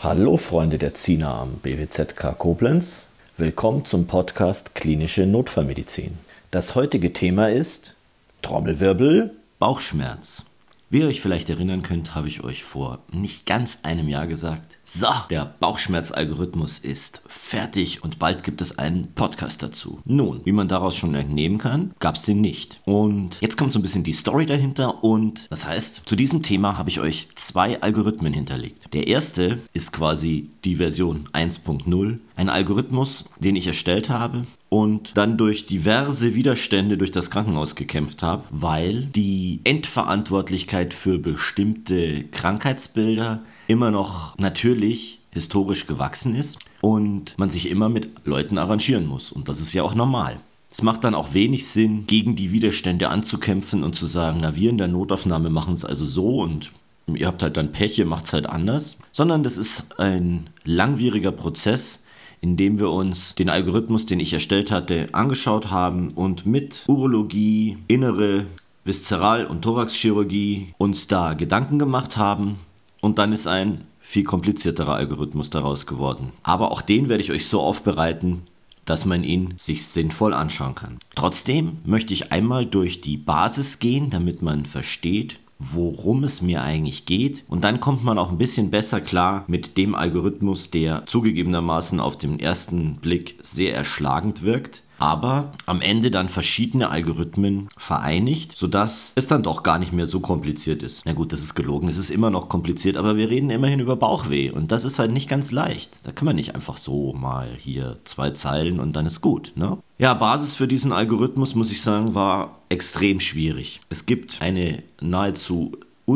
Hallo Freunde der Zina am BWZK Koblenz, willkommen zum Podcast Klinische Notfallmedizin. Das heutige Thema ist Trommelwirbel, Bauchschmerz. Wie ihr euch vielleicht erinnern könnt, habe ich euch vor nicht ganz einem Jahr gesagt, so, der Bauchschmerzalgorithmus ist fertig und bald gibt es einen Podcast dazu. Nun, wie man daraus schon entnehmen kann, gab es den nicht. Und jetzt kommt so ein bisschen die Story dahinter und das heißt, zu diesem Thema habe ich euch 2 Algorithmen hinterlegt. Der erste ist quasi die Version 1.0, ein Algorithmus, den ich erstellt habe und dann durch diverse Widerstände durch das Krankenhaus gekämpft habe, weil die Endverantwortlichkeit für bestimmte Krankheitsbilder immer noch natürlich historisch gewachsen ist und man sich immer mit Leuten arrangieren muss. Und das ist ja auch normal. Es macht dann auch wenig Sinn, gegen die Widerstände anzukämpfen und zu sagen, na, wir in der Notaufnahme machen es also so und ihr habt halt dann Pech, ihr macht es halt anders. Sondern das ist ein langwieriger Prozess, indem wir uns den Algorithmus, den ich erstellt hatte, angeschaut haben und mit Urologie, Innere, Viszeral- und Thoraxchirurgie uns da Gedanken gemacht haben und dann ist ein viel komplizierterer Algorithmus daraus geworden. Aber auch den werde ich euch so aufbereiten, dass man ihn sich sinnvoll anschauen kann. Trotzdem möchte ich einmal durch die Basis gehen, damit man versteht, worum es mir eigentlich geht. Und dann kommt man auch ein bisschen besser klar mit dem Algorithmus, der zugegebenermaßen auf den ersten Blick sehr erschlagend wirkt, aber am Ende dann verschiedene Algorithmen vereinigt, sodass es dann doch gar nicht mehr so kompliziert ist. Na gut, das ist gelogen, es ist immer noch kompliziert, aber wir reden immerhin über Bauchweh und das ist halt nicht ganz leicht. Da kann man nicht einfach so mal hier 2 Zeilen und dann ist gut, ne? Ja, Basis für diesen Algorithmus, muss ich sagen, war extrem schwierig. Es gibt eine nahezu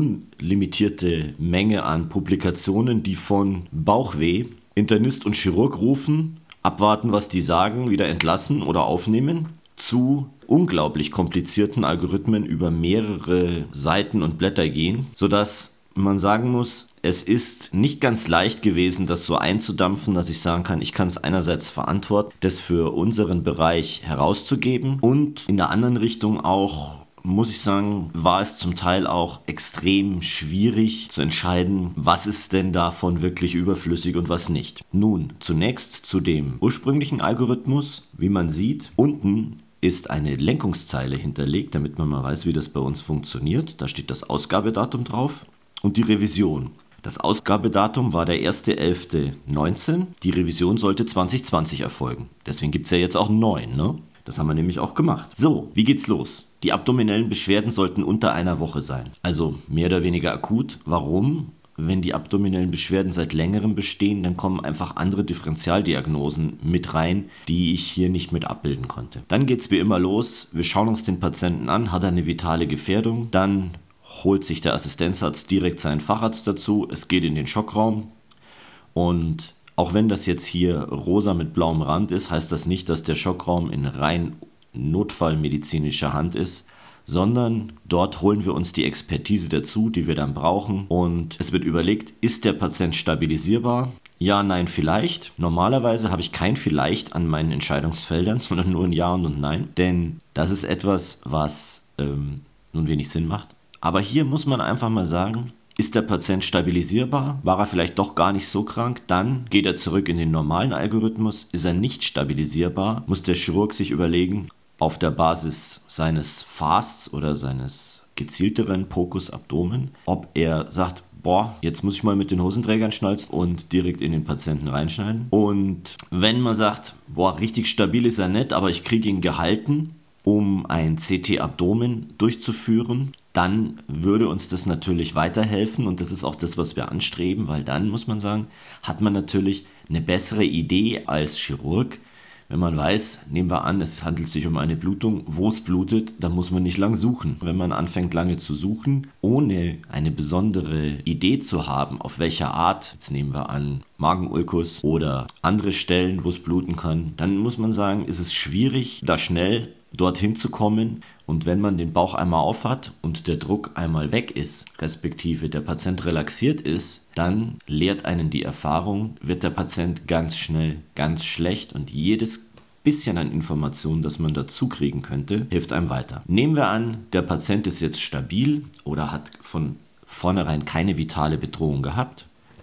unlimitierte Menge an Publikationen, die von Bauchweh Internist und Chirurg rufen, abwarten, was die sagen, wieder entlassen oder aufnehmen, zu unglaublich komplizierten Algorithmen über mehrere Seiten und Blätter gehen, sodass man sagen muss, es ist nicht ganz leicht gewesen, das so einzudampfen, dass ich sagen kann, ich kann es einerseits verantworten, das für unseren Bereich herauszugeben und in der anderen Richtung auch, muss ich sagen, war es zum Teil auch extrem schwierig zu entscheiden, was ist denn davon wirklich überflüssig und was nicht. Nun, zunächst zu dem ursprünglichen Algorithmus. Wie man sieht, unten ist eine Lenkungszeile hinterlegt, damit man mal weiß, wie das bei uns funktioniert. Da steht das Ausgabedatum drauf und die Revision. Das Ausgabedatum war der 1.11.19. Die Revision sollte 2020 erfolgen. Deswegen gibt es ja jetzt auch 9, ne? Das haben wir nämlich auch gemacht. So, wie geht's los? Die abdominellen Beschwerden sollten unter einer Woche sein. Also mehr oder weniger akut. Warum? Wenn die abdominellen Beschwerden seit längerem bestehen, dann kommen einfach andere Differentialdiagnosen mit rein, die ich hier nicht mit abbilden konnte. Dann geht's wie immer los. Wir schauen uns den Patienten an. Hat er eine vitale Gefährdung? Dann holt sich der Assistenzarzt direkt seinen Facharzt dazu. Es geht in den Schockraum und auch wenn das jetzt hier rosa mit blauem Rand ist, heißt das nicht, dass der Schockraum in rein notfallmedizinischer Hand ist, sondern dort holen wir uns die Expertise dazu, die wir dann brauchen und es wird überlegt, ist der Patient stabilisierbar? Ja, nein, vielleicht. Normalerweise habe ich kein Vielleicht an meinen Entscheidungsfeldern, sondern nur ein Ja und ein Nein, denn das ist etwas, was nun wenig Sinn macht. Aber hier muss man einfach mal sagen, ist der Patient stabilisierbar? War er vielleicht doch gar nicht so krank? Dann geht er zurück in den normalen Algorithmus. Ist er nicht stabilisierbar? Muss der Chirurg sich überlegen, auf der Basis seines Fasts oder seines gezielteren Pocus Abdomen, ob er sagt, boah, jetzt muss ich mal mit den Hosenträgern schnalzen und direkt in den Patienten reinschneiden. Und wenn man sagt, boah, richtig stabil ist er nicht, aber ich kriege ihn gehalten, um ein CT-Abdomen durchzuführen, dann würde uns das natürlich weiterhelfen und das ist auch das, was wir anstreben, weil dann, muss man sagen, hat man natürlich eine bessere Idee als Chirurg. Wenn man weiß, nehmen wir an, es handelt sich um eine Blutung, wo es blutet, dann muss man nicht lang suchen. Wenn man anfängt lange zu suchen, ohne eine besondere Idee zu haben, auf welcher Art, jetzt nehmen wir an Magenulkus oder andere Stellen, wo es bluten kann, dann muss man sagen, ist es schwierig, da schnell dorthin zu kommen. Und wenn man den Bauch einmal auf hat und der Druck einmal weg ist, respektive der Patient relaxiert ist, dann lehrt einen die Erfahrung, wird der Patient ganz schnell ganz schlecht und jedes bisschen an Informationen, das man dazu kriegen könnte, hilft einem weiter. Nehmen wir an, der Patient ist jetzt stabil oder hat von vornherein keine vitale Bedrohung gehabt.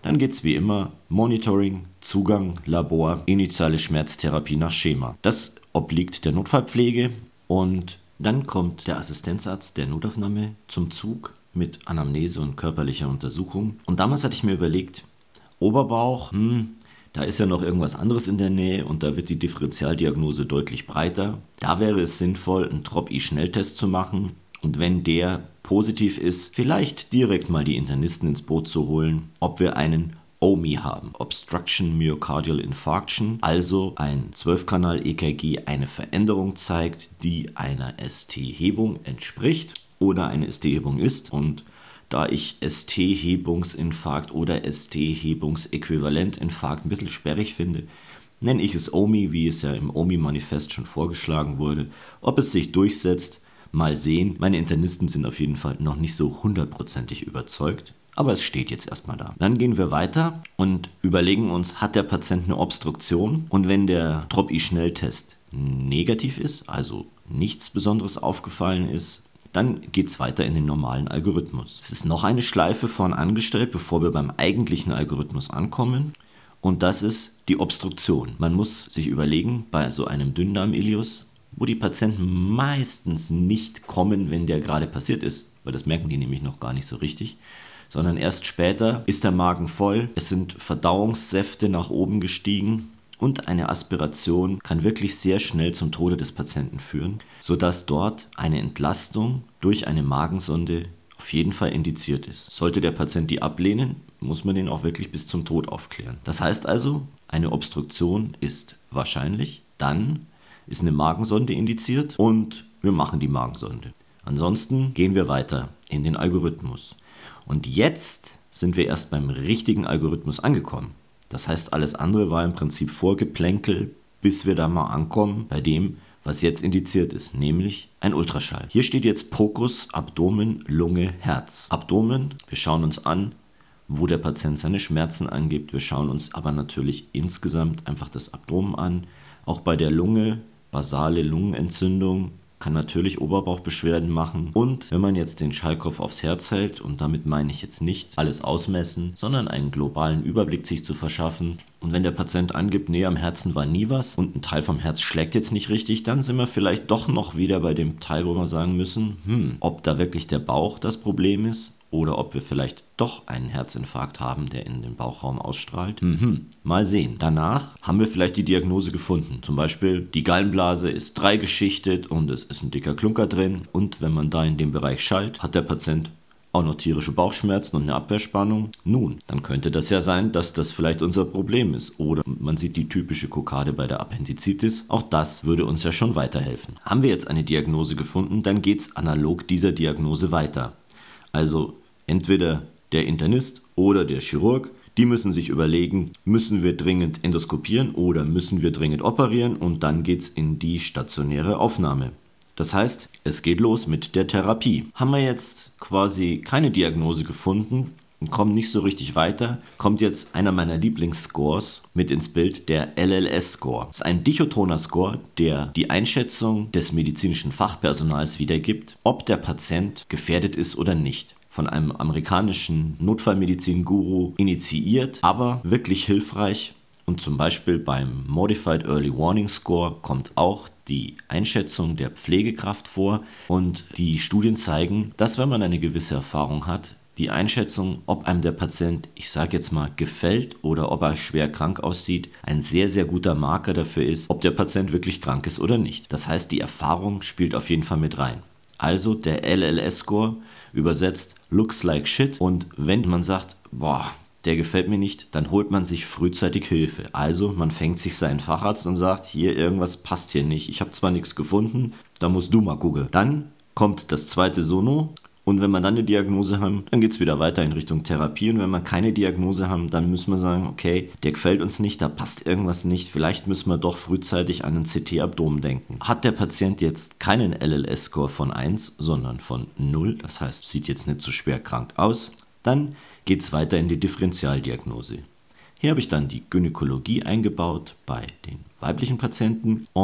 Dann geht es wie immer Monitoring, Zugang, Labor, initiale Schmerztherapie nach Schema. Das obliegt der Notfallpflege und dann kommt der Assistenzarzt der Notaufnahme zum Zug mit Anamnese und körperlicher Untersuchung. Und damals hatte ich mir überlegt, Oberbauch, da ist ja noch irgendwas anderes in der Nähe und da wird die Differentialdiagnose deutlich breiter. Da wäre es sinnvoll, einen Trop-I-Schnelltest zu machen und wenn der positiv ist, vielleicht direkt mal die Internisten ins Boot zu holen, ob wir einen OMI haben, Obstruction Myocardial Infarction, also ein 12-Kanal-EKG eine Veränderung zeigt, die einer ST-Hebung entspricht oder eine ST-Hebung ist. Und da ich ST-Hebungsinfarkt oder ST-Hebungsäquivalentinfarkt ein bisschen sperrig finde, nenne ich es OMI, wie es ja im OMI-Manifest schon vorgeschlagen wurde. Ob es sich durchsetzt, mal sehen. Meine Internisten sind auf jeden Fall noch nicht so hundertprozentig überzeugt. Aber es steht jetzt erstmal da. Dann gehen wir weiter und überlegen uns, hat der Patient eine Obstruktion? Und wenn der Trop-I-Schnelltest negativ ist, also nichts Besonderes aufgefallen ist, dann geht es weiter in den normalen Algorithmus. Es ist noch eine Schleife vorn angestellt, bevor wir beim eigentlichen Algorithmus ankommen. Und das ist die Obstruktion. Man muss sich überlegen, bei so einem Dünndarm-Ileus, wo die Patienten meistens nicht kommen, wenn der gerade passiert ist, weil das merken die nämlich noch gar nicht so richtig, sondern erst später ist der Magen voll, es sind Verdauungssäfte nach oben gestiegen und eine Aspiration kann wirklich sehr schnell zum Tode des Patienten führen, sodass dort eine Entlastung durch eine Magensonde auf jeden Fall indiziert ist. Sollte der Patient die ablehnen, muss man den auch wirklich bis zum Tod aufklären. Das heißt also, eine Obstruktion ist wahrscheinlich, dann ist eine Magensonde indiziert und wir machen die Magensonde. Ansonsten gehen wir weiter in den Algorithmus. Und jetzt sind wir erst beim richtigen Algorithmus angekommen. Das heißt, alles andere war im Prinzip Vorgeplänkel, bis wir da mal ankommen bei dem, was jetzt indiziert ist, nämlich ein Ultraschall. Hier steht jetzt POCUS, Abdomen, Lunge, Herz. Abdomen, wir schauen uns an, wo der Patient seine Schmerzen angibt. Wir schauen uns aber natürlich insgesamt einfach das Abdomen an. Auch bei der Lunge, basale Lungenentzündung, kann natürlich Oberbauchbeschwerden machen. Und wenn man jetzt den Schallkopf aufs Herz hält, und damit meine ich jetzt nicht alles ausmessen, sondern einen globalen Überblick sich zu verschaffen. Und wenn der Patient angibt, nee, am Herzen war nie was und ein Teil vom Herz schlägt jetzt nicht richtig, dann sind wir vielleicht doch noch wieder bei dem Teil, wo wir sagen müssen, ob da wirklich der Bauch das Problem ist oder ob wir vielleicht doch einen Herzinfarkt haben, der in den Bauchraum ausstrahlt. Mal sehen. Danach haben wir vielleicht die Diagnose gefunden. Zum Beispiel, die Gallenblase ist dreigeschichtet und es ist ein dicker Klunker drin. Und wenn man da in dem Bereich schallt, hat der Patient auch noch tierische Bauchschmerzen und eine Abwehrspannung. Nun, dann könnte das ja sein, dass das vielleicht unser Problem ist. Oder man sieht die typische Kokade bei der Appendizitis. Auch das würde uns ja schon weiterhelfen. Haben wir jetzt eine Diagnose gefunden, dann geht es analog dieser Diagnose weiter. Also entweder der Internist oder der Chirurg, die müssen sich überlegen, müssen wir dringend endoskopieren oder müssen wir dringend operieren und dann geht es in die stationäre Aufnahme. Das heißt, es geht los mit der Therapie. Haben wir jetzt quasi keine Diagnose gefunden und kommen nicht so richtig weiter, kommt jetzt einer meiner Lieblingsscores mit ins Bild, der LLS-Score. Das ist ein dichotoner Score, der die Einschätzung des medizinischen Fachpersonals wiedergibt, ob der Patient gefährdet ist oder nicht. Von einem amerikanischen Notfallmedizin-Guru initiiert, aber wirklich hilfreich. Und zum Beispiel beim Modified Early Warning Score kommt auch die Einschätzung der Pflegekraft vor. Und die Studien zeigen, dass wenn man eine gewisse Erfahrung hat, die Einschätzung, ob einem der Patient, ich sage jetzt mal, gefällt oder ob er schwer krank aussieht, ein sehr, sehr guter Marker dafür ist, ob der Patient wirklich krank ist oder nicht. Das heißt, die Erfahrung spielt auf jeden Fall mit rein. Also der LLS-Score übersetzt looks like shit und wenn man sagt, boah, der gefällt mir nicht, dann holt man sich frühzeitig Hilfe. Also man fängt sich seinen Facharzt und sagt, hier irgendwas passt hier nicht, ich habe zwar nichts gefunden, da musst du mal gucken. Dann kommt das zweite Sono und wenn wir dann eine Diagnose haben, dann geht es wieder weiter in Richtung Therapie und wenn wir keine Diagnose haben, dann müssen wir sagen, okay, der gefällt uns nicht, da passt irgendwas nicht, vielleicht müssen wir doch frühzeitig an einen CT-Abdomen denken. Hat der Patient jetzt keinen LLS-Score von 1, sondern von 0, das heißt, sieht jetzt nicht so schwer krank aus, dann geht es weiter in die Differentialdiagnose. Hier habe ich dann die Gynäkologie eingebaut bei den weiblichen Patienten und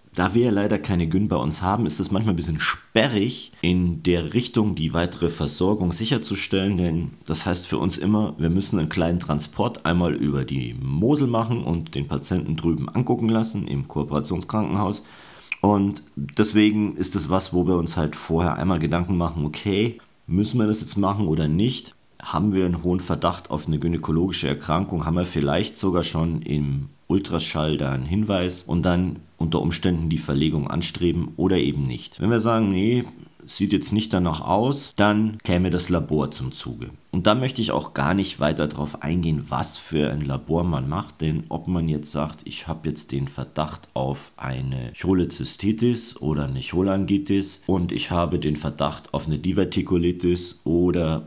Da wir ja leider keine Gyn bei uns haben, ist es manchmal ein bisschen sperrig, in der Richtung die weitere Versorgung sicherzustellen, denn das heißt für uns immer, wir müssen einen kleinen Transport einmal über die Mosel machen und den Patienten drüben angucken lassen im Kooperationskrankenhaus. Und deswegen ist es was, wo wir uns halt vorher einmal Gedanken machen, okay, müssen wir das jetzt machen oder nicht? Haben wir einen hohen Verdacht auf eine gynäkologische Erkrankung? Haben wir vielleicht sogar schon im Ultraschall da einen Hinweis und dann unter Umständen die Verlegung anstreben oder eben nicht? Wenn wir sagen, nee, sieht jetzt nicht danach aus, dann käme das Labor zum Zuge. Und da möchte ich auch gar nicht weiter darauf eingehen, was für ein Labor man macht, denn ob man jetzt sagt, ich habe jetzt den Verdacht auf eine Cholezystitis oder eine Cholangitis und ich habe den Verdacht auf eine Divertikulitis oder,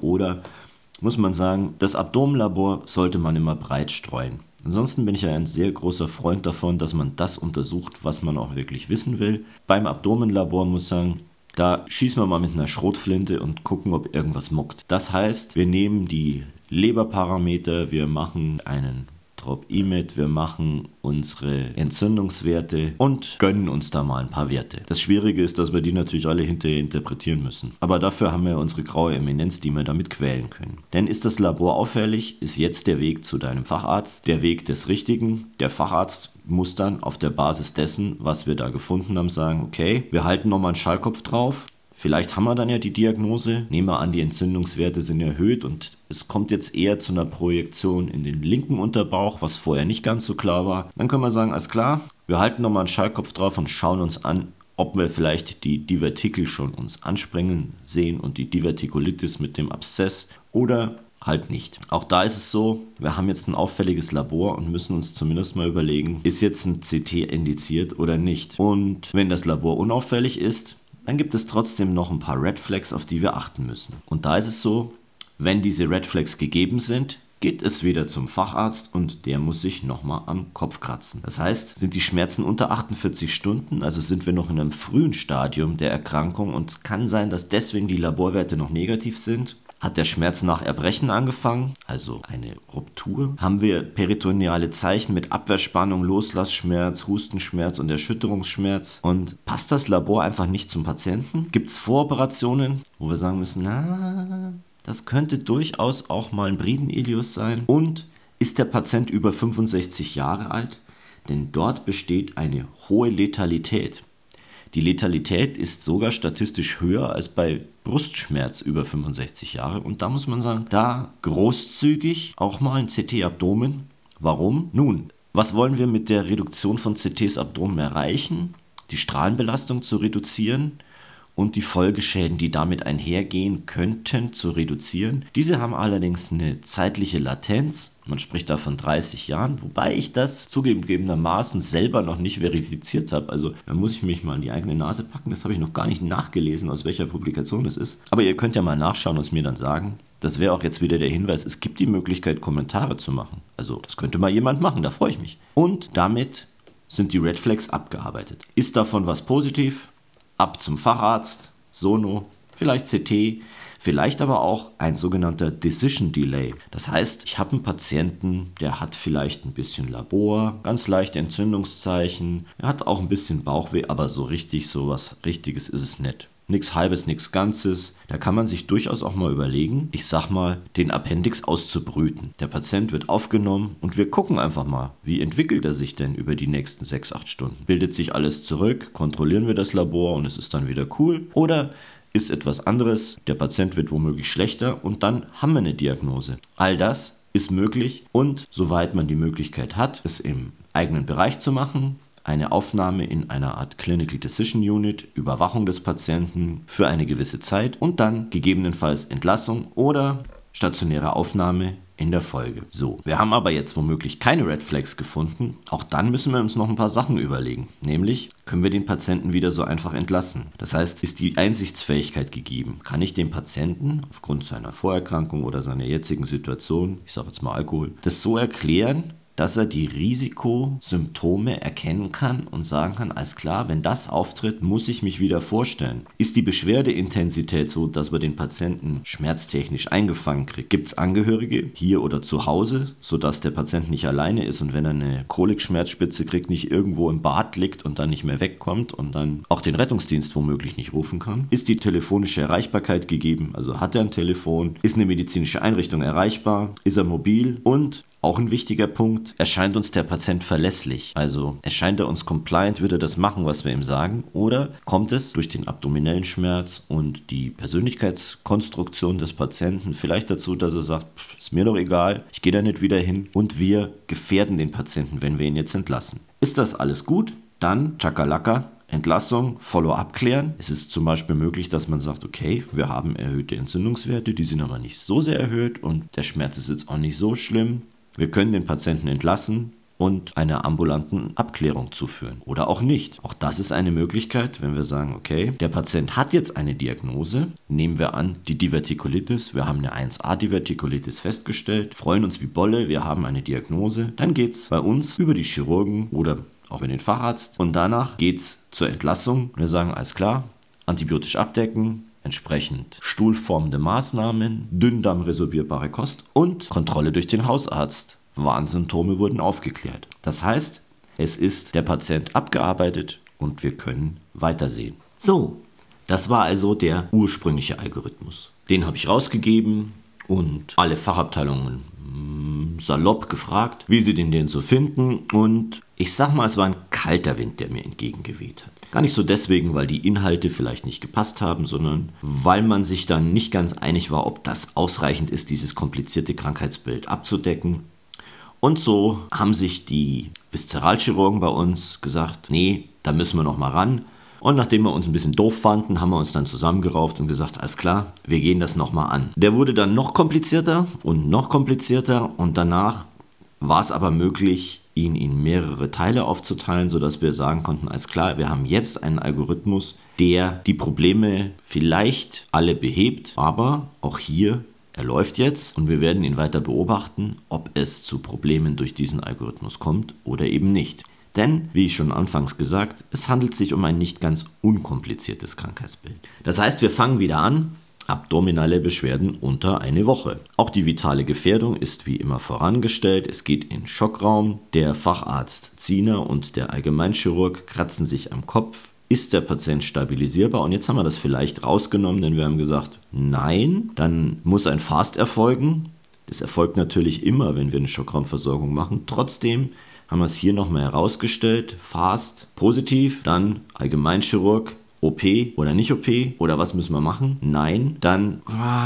muss man sagen, das Abdomenlabor sollte man immer breit streuen. Ansonsten bin ich ja ein sehr großer Freund davon, dass man das untersucht, was man auch wirklich wissen will. Beim Abdomenlabor muss ich sagen, da schießen wir mal mit einer Schrotflinte und gucken, ob irgendwas muckt. Das heißt, wir nehmen die Leberparameter, wir machen einen Trop-IMET, wir machen unsere Entzündungswerte und gönnen uns da mal ein paar Werte. Das Schwierige ist, dass wir die natürlich alle hinterher interpretieren müssen. Aber dafür haben wir unsere graue Eminenz, die wir damit quälen können. Denn ist das Labor auffällig, ist jetzt der Weg zu deinem Facharzt der Weg des Richtigen. Der Facharzt muss dann auf der Basis dessen, was wir da gefunden haben, sagen, okay, wir halten nochmal einen Schallkopf drauf. Vielleicht haben wir dann ja die Diagnose, nehmen wir an, die Entzündungswerte sind erhöht und es kommt jetzt eher zu einer Projektion in den linken Unterbauch, was vorher nicht ganz so klar war. Dann können wir sagen, alles klar, wir halten nochmal einen Schallkopf drauf und schauen uns an, ob wir vielleicht die Divertikel schon uns ansprengen sehen und die Divertikulitis mit dem Abszess oder halt nicht. Auch da ist es so, wir haben jetzt ein auffälliges Labor und müssen uns zumindest mal überlegen, ist jetzt ein CT indiziert oder nicht. Und wenn das Labor unauffällig ist, dann gibt es trotzdem noch ein paar Red Flags, auf die wir achten müssen. Und da ist es so, wenn diese Red Flags gegeben sind, geht es wieder zum Facharzt und der muss sich nochmal am Kopf kratzen. Das heißt, sind die Schmerzen unter 48 Stunden, also sind wir noch in einem frühen Stadium der Erkrankung und es kann sein, dass deswegen die Laborwerte noch negativ sind. Hat der Schmerz nach Erbrechen angefangen, also eine Ruptur? Haben wir peritoneale Zeichen mit Abwehrspannung, Loslassschmerz, Hustenschmerz und Erschütterungsschmerz? Und passt das Labor einfach nicht zum Patienten? Gibt es Voroperationen, wo wir sagen müssen, na, das könnte durchaus auch mal ein Bridenilius sein? Und ist der Patient über 65 Jahre alt? Denn dort besteht eine hohe Letalität. Die Letalität ist sogar statistisch höher als bei Brustschmerz über 65 Jahre. Und da muss man sagen, da großzügig auch mal ein CT-Abdomen. Warum? Nun, was wollen wir mit der Reduktion von CTs Abdomen erreichen? Die Strahlenbelastung zu reduzieren und die Folgeschäden, die damit einhergehen könnten, zu reduzieren. Diese haben allerdings eine zeitliche Latenz. Man spricht da von 30 Jahren, wobei ich das zugegebenermaßen selber noch nicht verifiziert habe. Also da muss ich mich mal in die eigene Nase packen. Das habe ich noch gar nicht nachgelesen, aus welcher Publikation es ist. Aber ihr könnt ja mal nachschauen und es mir dann sagen. Das wäre auch jetzt wieder der Hinweis, es gibt die Möglichkeit, Kommentare zu machen. Also das könnte mal jemand machen, da freue ich mich. Und damit sind die Red Flags abgearbeitet. Ist davon was positiv? Ab zum Facharzt, Sono, vielleicht CT, vielleicht aber auch ein sogenannter Decision Delay. Das heißt, ich habe einen Patienten, der hat vielleicht ein bisschen Labor, ganz leichte Entzündungszeichen, er hat auch ein bisschen Bauchweh, aber so was Richtiges ist es nicht. Nichts Halbes, nichts Ganzes. Da kann man sich durchaus auch mal überlegen, ich sag mal, den Appendix auszubrüten. Der Patient wird aufgenommen und wir gucken einfach mal, wie entwickelt er sich denn über die nächsten 6-8 Stunden. Bildet sich alles zurück, kontrollieren wir das Labor und es ist dann wieder cool. Oder ist etwas anderes, der Patient wird womöglich schlechter und dann haben wir eine Diagnose. All das ist möglich und soweit man die Möglichkeit hat, es im eigenen Bereich zu machen, eine Aufnahme in einer Art Clinical Decision Unit, Überwachung des Patienten für eine gewisse Zeit und dann gegebenenfalls Entlassung oder stationäre Aufnahme in der Folge. So, wir haben aber jetzt womöglich keine Red Flags gefunden. Auch dann müssen wir uns noch ein paar Sachen überlegen. Nämlich, können wir den Patienten wieder so einfach entlassen? Das heißt, ist die Einsichtsfähigkeit gegeben? Kann ich dem Patienten aufgrund seiner Vorerkrankung oder seiner jetzigen Situation, ich sage jetzt mal Alkohol, das so erklären, dass er die Risikosymptome erkennen kann und sagen kann, alles klar, wenn das auftritt, muss ich mich wieder vorstellen. Ist die Beschwerdeintensität so, dass wir den Patienten schmerztechnisch eingefangen kriegen? Gibt es Angehörige hier oder zu Hause, sodass der Patient nicht alleine ist und wenn er eine Kolikschmerzspitze kriegt, nicht irgendwo im Bad liegt und dann nicht mehr wegkommt und dann auch den Rettungsdienst womöglich nicht rufen kann? Ist die telefonische Erreichbarkeit gegeben? Also hat er ein Telefon? Ist eine medizinische Einrichtung erreichbar? Ist er mobil? Und auch ein wichtiger Punkt, erscheint uns der Patient verlässlich? Also erscheint er uns compliant, würde er das machen, was wir ihm sagen? Oder kommt es durch den abdominellen Schmerz und die Persönlichkeitskonstruktion des Patienten vielleicht dazu, dass er sagt, ist mir doch egal, ich gehe da nicht wieder hin und wir gefährden den Patienten, wenn wir ihn jetzt entlassen. Ist das alles gut? Dann Chakalaka. Entlassung, Follow-up klären. Es ist zum Beispiel möglich, dass man sagt, okay, wir haben erhöhte Entzündungswerte, die sind aber nicht so sehr erhöht und der Schmerz ist jetzt auch nicht so schlimm. Wir können den Patienten entlassen und einer ambulanten Abklärung zuführen oder auch nicht. Auch das ist eine Möglichkeit, wenn wir sagen, okay, der Patient hat jetzt eine Diagnose, nehmen wir an, die Divertikulitis, wir haben eine 1a-Divertikulitis festgestellt, freuen uns wie Bolle, wir haben eine Diagnose, dann geht es bei uns über die Chirurgen oder auch mit den Facharzt und danach geht es zur Entlassung. Wir sagen, alles klar, antibiotisch abdecken, entsprechend stuhlformende Maßnahmen, dünndarmresorbierbare Kost und Kontrolle durch den Hausarzt. Warnsymptome wurden aufgeklärt. Das heißt, es ist der Patient abgearbeitet und wir können weitersehen. So, das war also der ursprüngliche Algorithmus. Den habe ich rausgegeben und alle Fachabteilungen salopp gefragt, wie sie den denn so finden und ich sag mal, es war ein kalter Wind, der mir entgegengeweht hat. Gar nicht so deswegen, weil die Inhalte vielleicht nicht gepasst haben, sondern weil man sich dann nicht ganz einig war, ob das ausreichend ist, dieses komplizierte Krankheitsbild abzudecken. Und so haben sich die Viszeralchirurgen bei uns gesagt, nee, da müssen wir noch mal ran. Und nachdem wir uns ein bisschen doof fanden, haben wir uns dann zusammengerauft und gesagt, alles klar, wir gehen das nochmal an. Der wurde dann noch komplizierter und danach war es aber möglich, ihn in mehrere Teile aufzuteilen, sodass wir sagen konnten, alles klar, wir haben jetzt einen Algorithmus, der die Probleme vielleicht alle behebt, aber auch hier, er läuft jetzt und wir werden ihn weiter beobachten, ob es zu Problemen durch diesen Algorithmus kommt oder eben nicht. Denn, wie ich schon anfangs gesagt, es handelt sich um ein nicht ganz unkompliziertes Krankheitsbild. Das heißt, wir fangen wieder an. Abdominale Beschwerden unter eine Woche. Auch die vitale Gefährdung ist wie immer vorangestellt. Es geht in Schockraum. Der Facharzt Ziener und der Allgemeinchirurg kratzen sich am Kopf. Ist der Patient stabilisierbar? Und jetzt haben wir das vielleicht rausgenommen, denn wir haben gesagt, nein, dann muss ein Fast erfolgen. Das erfolgt natürlich immer, wenn wir eine Schockraumversorgung machen. Trotzdem haben wir es hier nochmal herausgestellt. Fast positiv, dann Allgemeinchirurg, OP oder nicht OP oder was müssen wir machen? Nein, dann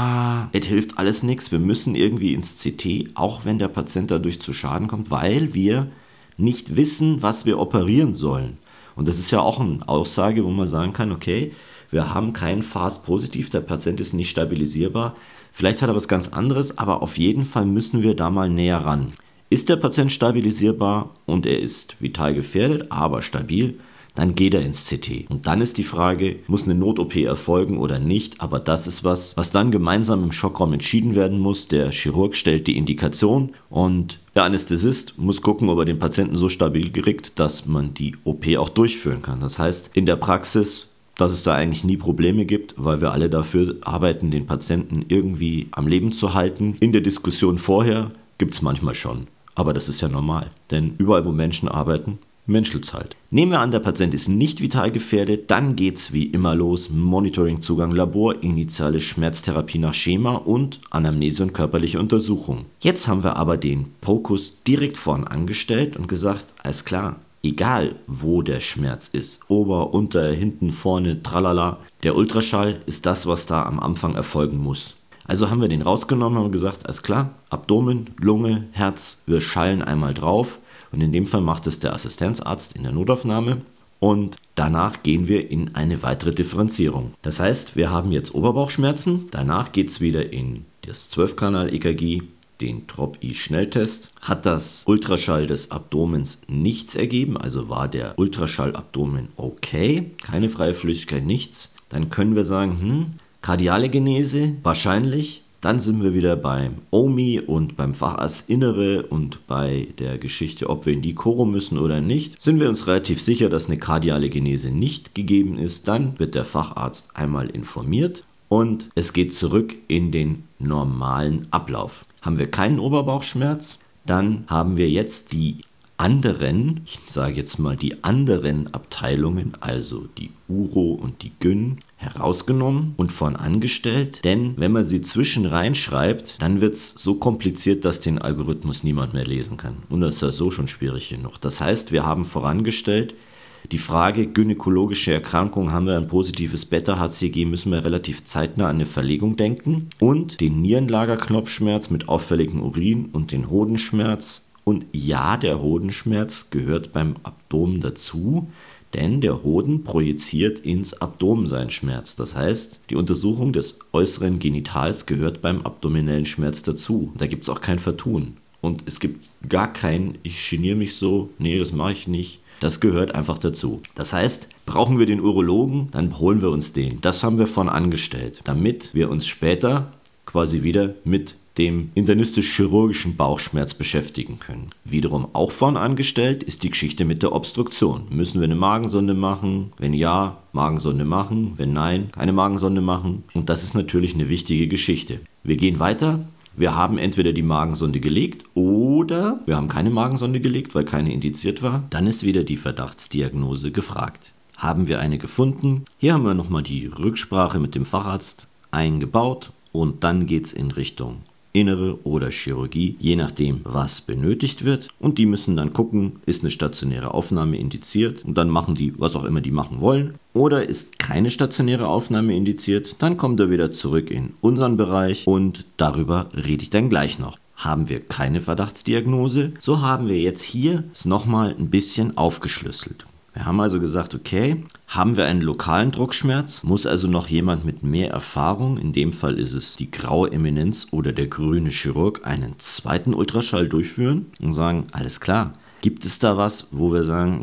es hilft alles nichts. Wir müssen irgendwie ins CT, auch wenn der Patient dadurch zu Schaden kommt, weil wir nicht wissen, was wir operieren sollen. Und das ist ja auch eine Aussage, wo man sagen kann, okay, wir haben keinen Fast positiv, der Patient ist nicht stabilisierbar. Vielleicht hat er was ganz anderes, aber auf jeden Fall müssen wir da mal näher ran. Ist der Patient stabilisierbar und er ist vital gefährdet, aber stabil, dann geht er ins CT. Und dann ist die Frage, muss eine Not-OP erfolgen oder nicht? Aber das ist was dann gemeinsam im Schockraum entschieden werden muss. Der Chirurg stellt die Indikation und der Anästhesist muss gucken, ob er den Patienten so stabil kriegt, dass man die OP auch durchführen kann. Das heißt, in der Praxis, dass es da eigentlich nie Probleme gibt, weil wir alle dafür arbeiten, den Patienten irgendwie am Leben zu halten. In der Diskussion vorher gibt es manchmal schon. Aber das ist ja normal, denn überall, wo Menschen arbeiten, menschelt's halt. Nehmen wir an, der Patient ist nicht vital gefährdet, dann geht's wie immer los. Monitoring, Zugang, Labor, initiale Schmerztherapie nach Schema und Anamnese und körperliche Untersuchung. Jetzt haben wir aber den Fokus direkt vorn angestellt und gesagt, alles klar, egal wo der Schmerz ist, ober, unter, hinten, vorne, tralala, der Ultraschall ist das, was da am Anfang erfolgen muss. Also haben wir den rausgenommen und gesagt, alles klar, Abdomen, Lunge, Herz, wir schallen einmal drauf. Und in dem Fall macht es der Assistenzarzt in der Notaufnahme und danach gehen wir in eine weitere Differenzierung. Das heißt, wir haben jetzt Oberbauchschmerzen, danach geht es wieder in das 12-Kanal-EKG, den TROP-I-Schnelltest. Hat das Ultraschall des Abdomens nichts ergeben, also war der Ultraschall-Abdomen okay, keine freie Flüssigkeit, nichts, dann können wir sagen, kardiale Genese wahrscheinlich. Dann sind wir wieder beim OMI und beim Facharzt Innere und bei der Geschichte, ob wir in die Choro müssen oder nicht. Sind wir uns relativ sicher, dass eine kardiale Genese nicht gegeben ist, dann wird der Facharzt einmal informiert und es geht zurück in den normalen Ablauf. Haben wir keinen Oberbauchschmerz, dann haben wir jetzt die anderen, ich sage jetzt mal die anderen Abteilungen, also die Uro und die Gyn, herausgenommen und vorn angestellt. Denn wenn man sie zwischen reinschreibt, dann wird es so kompliziert, dass den Algorithmus niemand mehr lesen kann. Und das ist ja so schon schwierig genug. Das heißt, wir haben vorangestellt, die Frage gynäkologische Erkrankung, haben wir ein positives Beta-HCG, müssen wir relativ zeitnah an eine Verlegung denken. Und den Nierenlagerknopfschmerz mit auffälligem Urin und den Hodenschmerz. Und ja, der Hodenschmerz gehört beim Abdomen dazu, denn der Hoden projiziert ins Abdomen seinen Schmerz. Das heißt, die Untersuchung des äußeren Genitals gehört beim abdominellen Schmerz dazu. Da gibt es auch kein Vertun. Und es gibt gar kein, ich geniere mich so, nee, das mache ich nicht. Das gehört einfach dazu. Das heißt, brauchen wir den Urologen, dann holen wir uns den. Das haben wir vorn angestellt, damit wir uns später quasi wieder mit dem internistisch-chirurgischen Bauchschmerz beschäftigen können. Wiederum auch vorn angestellt ist die Geschichte mit der Obstruktion. Müssen wir eine Magensonde machen? Wenn ja, Magensonde machen. Wenn nein, keine Magensonde machen. Und das ist natürlich eine wichtige Geschichte. Wir gehen weiter. Wir haben entweder die Magensonde gelegt oder wir haben keine Magensonde gelegt, weil keine indiziert war. Dann ist wieder die Verdachtsdiagnose gefragt. Haben wir eine gefunden? Hier haben wir nochmal die Rücksprache mit dem Facharzt eingebaut und dann geht es in Richtung Innere oder Chirurgie, je nachdem, was benötigt wird. Und die müssen dann gucken, ist eine stationäre Aufnahme indiziert und dann machen die, was auch immer die machen wollen. Oder ist keine stationäre Aufnahme indiziert, dann kommt er wieder zurück in unseren Bereich und darüber rede ich dann gleich noch. Haben wir keine Verdachtsdiagnose, so haben wir jetzt hier es nochmal ein bisschen aufgeschlüsselt. Wir haben also gesagt, okay, haben wir einen lokalen Druckschmerz, muss also noch jemand mit mehr Erfahrung, in dem Fall ist es die graue Eminenz oder der grüne Chirurg, einen zweiten Ultraschall durchführen und sagen, alles klar, gibt es da was, wo wir sagen,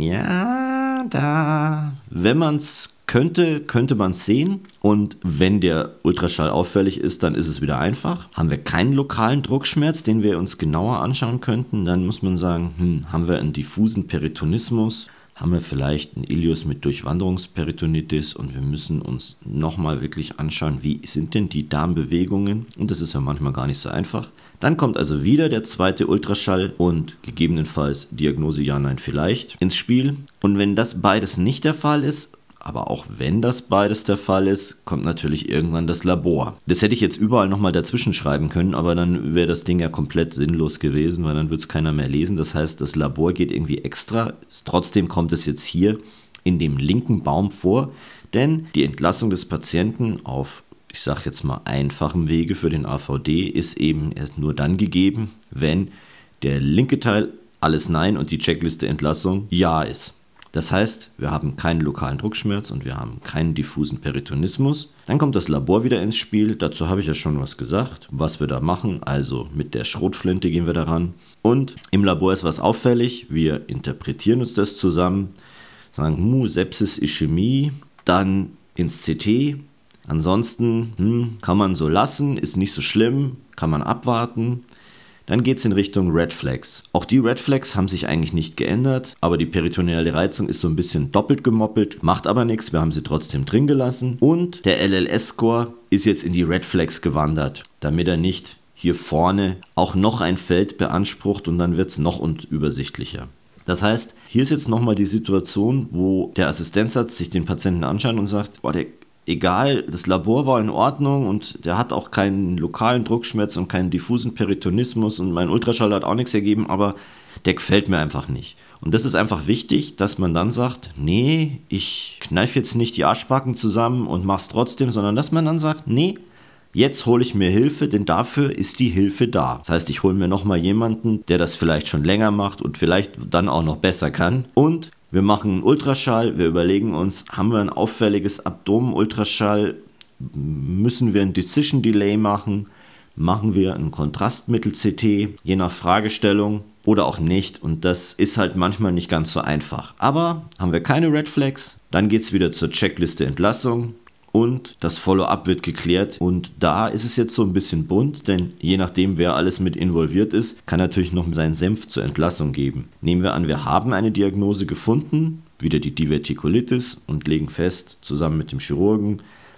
ja, da, wenn man es könnte man es sehen und wenn der Ultraschall auffällig ist, dann ist es wieder einfach. Haben wir keinen lokalen Druckschmerz, den wir uns genauer anschauen könnten, dann muss man sagen, haben wir einen diffusen Peritonismus, haben wir vielleicht einen Ileus mit Durchwanderungsperitonitis und wir müssen uns nochmal wirklich anschauen, wie sind denn die Darmbewegungen und das ist ja manchmal gar nicht so einfach. Dann kommt also wieder der zweite Ultraschall und gegebenenfalls Diagnose ja, nein, vielleicht ins Spiel. Und wenn das beides nicht der Fall ist, aber auch wenn das beides der Fall ist, kommt natürlich irgendwann das Labor. Das hätte ich jetzt überall nochmal dazwischen schreiben können, aber dann wäre das Ding ja komplett sinnlos gewesen, weil dann würde es keiner mehr lesen. Das heißt, das Labor geht irgendwie extra. Trotzdem kommt es jetzt hier in dem linken Baum vor, denn die Entlassung des Patienten auf, ich sage jetzt mal, einfachem Wege für den AVD ist eben erst nur dann gegeben, wenn der linke Teil alles Nein und die Checkliste Entlassung Ja ist. Das heißt, wir haben keinen lokalen Druckschmerz und wir haben keinen diffusen Peritonismus. Dann kommt das Labor wieder ins Spiel. Dazu habe ich ja schon was gesagt, was wir da machen. Also mit der Schrotflinte gehen wir daran. Und im Labor ist was auffällig. Wir interpretieren uns das zusammen, sagen Sepsis, Ischämie, dann ins CT. Ansonsten kann man so lassen, ist nicht so schlimm, kann man abwarten. Dann geht es in Richtung Red Flags. Auch die Red Flags haben sich eigentlich nicht geändert, aber die peritoneale Reizung ist so ein bisschen doppelt gemoppelt, macht aber nichts, wir haben sie trotzdem drin gelassen. Und der LLS-Score ist jetzt in die Red Flags gewandert, damit er nicht hier vorne auch noch ein Feld beansprucht und dann wird es noch unübersichtlicher. Das heißt, hier ist jetzt nochmal die Situation, wo der Assistenzarzt sich den Patienten anschaut und sagt, egal, das Labor war in Ordnung und der hat auch keinen lokalen Druckschmerz und keinen diffusen Peritonismus und mein Ultraschall hat auch nichts ergeben, aber der gefällt mir einfach nicht. Und das ist einfach wichtig, dass man dann sagt, nee, ich kneife jetzt nicht die Arschbacken zusammen und mach's trotzdem, sondern dass man dann sagt, nee, jetzt hole ich mir Hilfe, denn dafür ist die Hilfe da. Das heißt, ich hole mir nochmal jemanden, der das vielleicht schon länger macht und vielleicht dann auch noch besser kann und wir machen einen Ultraschall, wir überlegen uns, haben wir ein auffälliges Abdomen-Ultraschall, müssen wir ein Decision Delay machen, machen wir ein Kontrastmittel-CT, je nach Fragestellung oder auch nicht und das ist halt manchmal nicht ganz so einfach. Aber haben wir keine Red Flags, dann geht es wieder zur Checkliste Entlassung und das Follow-up wird geklärt. Und da ist es jetzt so ein bisschen bunt, denn je nachdem, wer alles mit involviert ist, kann natürlich noch seinen Senf zur Entlassung geben. Nehmen wir an, wir haben eine Diagnose gefunden, wieder die Divertikulitis, und legen fest, zusammen mit dem Chirurgen,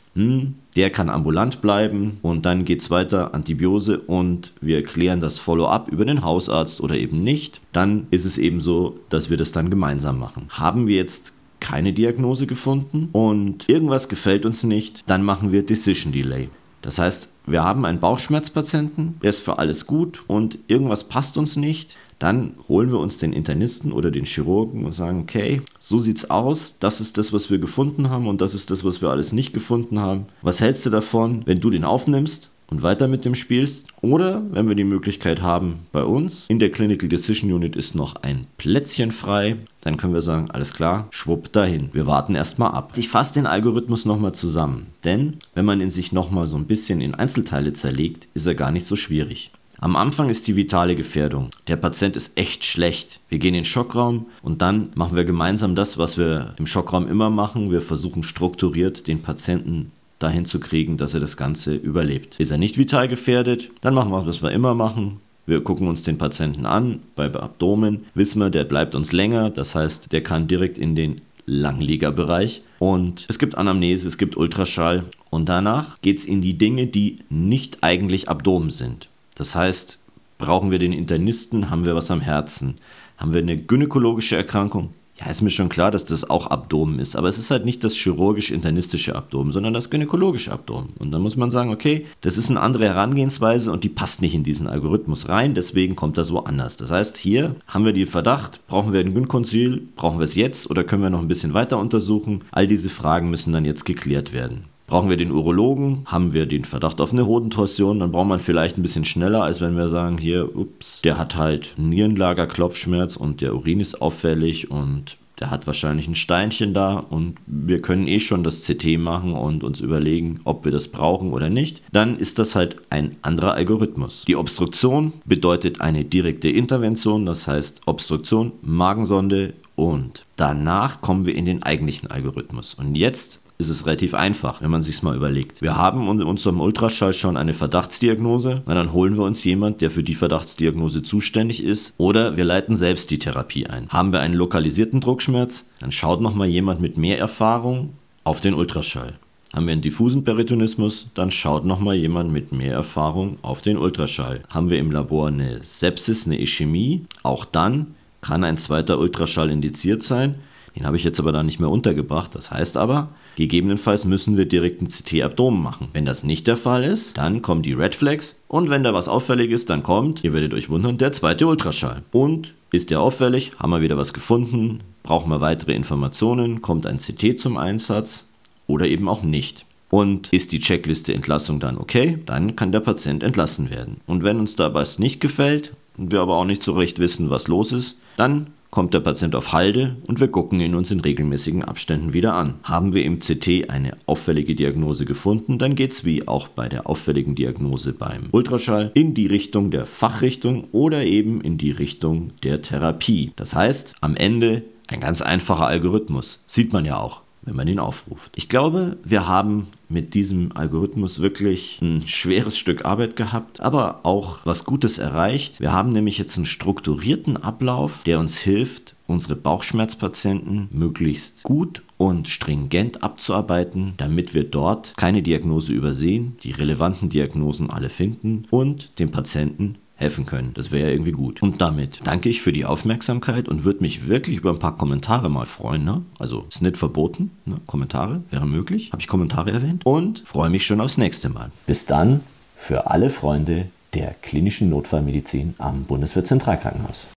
der kann ambulant bleiben, und dann geht es weiter, Antibiose, und wir klären das Follow-up über den Hausarzt oder eben nicht. Dann ist es eben so, dass wir das dann gemeinsam machen. Haben wir jetzt keine Diagnose gefunden und irgendwas gefällt uns nicht, dann machen wir Decision Delay. Das heißt, wir haben einen Bauchschmerzpatienten, der ist für alles gut und irgendwas passt uns nicht. Dann holen wir uns den Internisten oder den Chirurgen und sagen, okay, so sieht's aus, das ist das, was wir gefunden haben, und das ist das, was wir alles nicht gefunden haben. Was hältst du davon, wenn du den aufnimmst und weiter mit dem spielst? Oder, wenn wir die Möglichkeit haben, bei uns in der Clinical Decision Unit ist noch ein Plätzchen frei, dann können wir sagen, alles klar, schwupp dahin. Wir warten erstmal ab. Ich fasse den Algorithmus nochmal zusammen, denn wenn man ihn sich nochmal so ein bisschen in Einzelteile zerlegt, ist er gar nicht so schwierig. Am Anfang ist die vitale Gefährdung. Der Patient ist echt schlecht. Wir gehen in den Schockraum und dann machen wir gemeinsam das, was wir im Schockraum immer machen. Wir versuchen strukturiert den Patienten dahin zu kriegen, dass er das Ganze überlebt. Ist er nicht vital gefährdet, dann machen wir, was wir immer machen. Wir gucken uns den Patienten an. Bei Abdomen wissen wir, der bleibt uns länger. Das heißt, der kann direkt in den Langliegerbereich. Und es gibt Anamnese, es gibt Ultraschall. Und danach geht es in die Dinge, die nicht eigentlich Abdomen sind. Das heißt, brauchen wir den Internisten, haben wir was am Herzen? Haben wir eine gynäkologische Erkrankung? Ja, ist mir schon klar, dass das auch Abdomen ist, aber es ist halt nicht das chirurgisch-internistische Abdomen, sondern das gynäkologische Abdomen. Und dann muss man sagen, okay, das ist eine andere Herangehensweise und die passt nicht in diesen Algorithmus rein, deswegen kommt das woanders. Das heißt, hier haben wir den Verdacht, brauchen wir ein Gynkonsil, brauchen wir es jetzt oder können wir noch ein bisschen weiter untersuchen? All diese Fragen müssen dann jetzt geklärt werden. Brauchen wir den Urologen, haben wir den Verdacht auf eine Hodentorsion, dann braucht man vielleicht ein bisschen schneller, als wenn wir sagen, hier, ups, der hat halt Nierenlager, Klopfschmerz und der Urin ist auffällig und der hat wahrscheinlich ein Steinchen da und wir können eh schon das CT machen und uns überlegen, ob wir das brauchen oder nicht. Dann ist das halt ein anderer Algorithmus. Die Obstruktion bedeutet eine direkte Intervention, das heißt Obstruktion, Magensonde, und danach kommen wir in den eigentlichen Algorithmus. Und jetzt ist es relativ einfach, wenn man sich es mal überlegt. Wir haben in unserem Ultraschall schon eine Verdachtsdiagnose, und dann holen wir uns jemanden, der für die Verdachtsdiagnose zuständig ist, oder wir leiten selbst die Therapie ein. Haben wir einen lokalisierten Druckschmerz, dann schaut nochmal jemand mit mehr Erfahrung auf den Ultraschall. Haben wir einen diffusen Peritonismus, dann schaut nochmal jemand mit mehr Erfahrung auf den Ultraschall. Haben wir im Labor eine Sepsis, eine Ischämie, auch dann kann ein zweiter Ultraschall indiziert sein. Den habe ich jetzt aber da nicht mehr untergebracht. Das heißt aber, gegebenenfalls müssen wir direkt einen CT-Abdomen machen. Wenn das nicht der Fall ist, dann kommen die Red Flags. Und wenn da was auffällig ist, dann kommt, ihr werdet euch wundern, der zweite Ultraschall. Und ist der auffällig, haben wir wieder was gefunden, brauchen wir weitere Informationen, kommt ein CT zum Einsatz oder eben auch nicht. Und ist die Checkliste Entlassung dann okay, dann kann der Patient entlassen werden. Und wenn uns dabei es nicht gefällt und wir aber auch nicht so recht wissen, was los ist, dann kommt der Patient auf Halde und wir gucken ihn uns in regelmäßigen Abständen wieder an. Haben wir im CT eine auffällige Diagnose gefunden, dann geht es wie auch bei der auffälligen Diagnose beim Ultraschall in die Richtung der Fachrichtung oder eben in die Richtung der Therapie. Das heißt, am Ende ein ganz einfacher Algorithmus. Sieht man ja auch, wenn man ihn aufruft. Ich glaube, wir haben mit diesem Algorithmus wirklich ein schweres Stück Arbeit gehabt, aber auch was Gutes erreicht. Wir haben nämlich jetzt einen strukturierten Ablauf, der uns hilft, unsere Bauchschmerzpatienten möglichst gut und stringent abzuarbeiten, damit wir dort keine Diagnose übersehen, die relevanten Diagnosen alle finden und dem Patienten helfen können. Das wäre ja irgendwie gut. Und damit danke ich für die Aufmerksamkeit und würde mich wirklich über ein paar Kommentare mal freuen. Ne? Also ist nicht verboten. Ne? Kommentare wäre möglich. Habe ich Kommentare erwähnt? Und freue mich schon aufs nächste Mal. Bis dann für alle Freunde der klinischen Notfallmedizin am Bundeswehrzentralkrankenhaus.